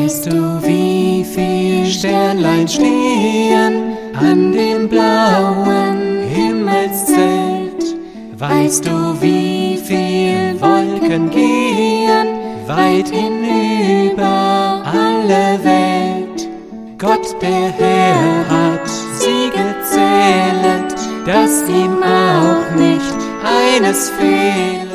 Weißt du, wie viel Sternlein stehen an dem blauen Himmelszelt? Weißt du, wie viel Wolken gehen weit hinüber alle Welt? Gott, der Herr, hat sie gezählet, dass ihm auch nicht eines fehlt.